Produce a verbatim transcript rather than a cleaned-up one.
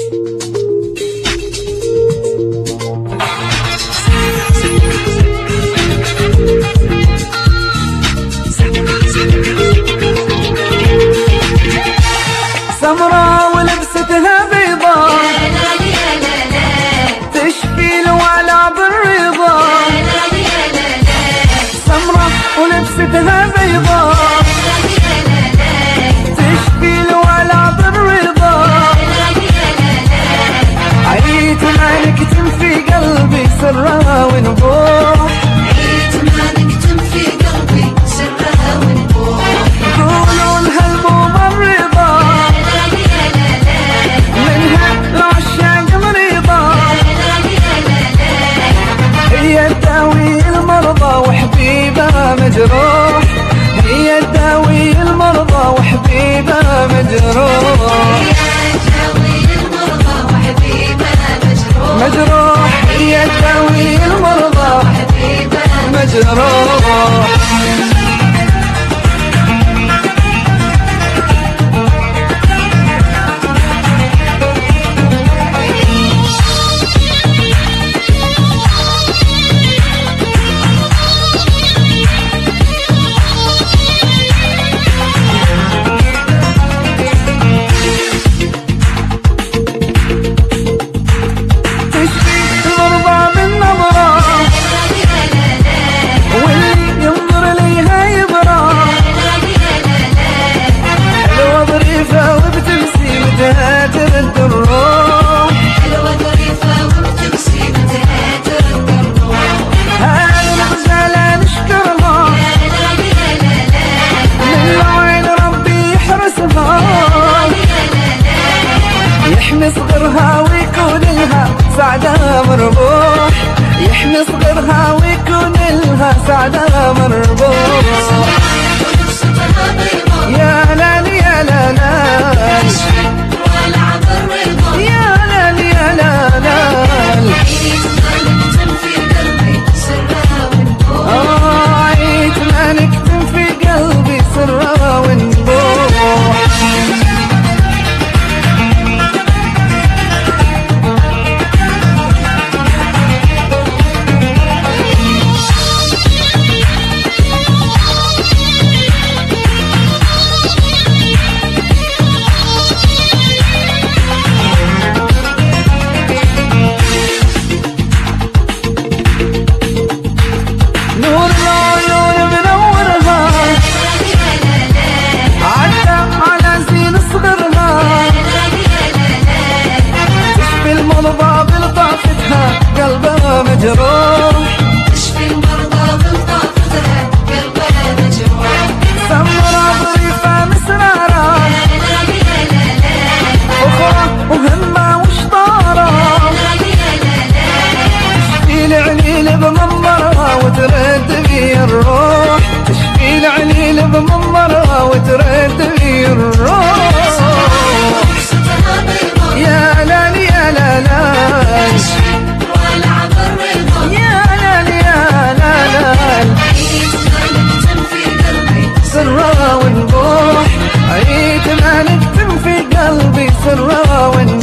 سمرة ولبستها بيضاء تشفي الوعلى بالرضا. سمرة ولبستها بيضاء تشفي الوعلى بالرضا. عيت ما نكتم في قلبي سرها ونبوح. عيت ما نكتم في قلبي سرها ونبوح. قولوا لها الممرضة منها العشاق مريضة. هي تداوي المرضى وحبيبها مجروح. هي تداوي المرضى وحبيبها مجروح. مجروح. هي تداوي المرضى وحبيبها مجروح. يحمي صغرها ويكون لها سعدها مربوح. يحمي صغرها ويكون لها سعدها مربوح. يا لال يا لال يا لال يا لال. آه عيت ما نكتم في قلبي سرها ونبوح. قلبها مجروح. تشفي المرضى بلطافتها قلبها مجروح. سمرة ظريفة مسرارة أخرى وهمة وشطارة. تشفي العليل بمنظرها وترد بي الروح. تشفي العليل بمنظرها وترد بي الروح. يا لال يا لال سرها ونبوح. عيت ما نكتم في قلبي سرها ونبوح.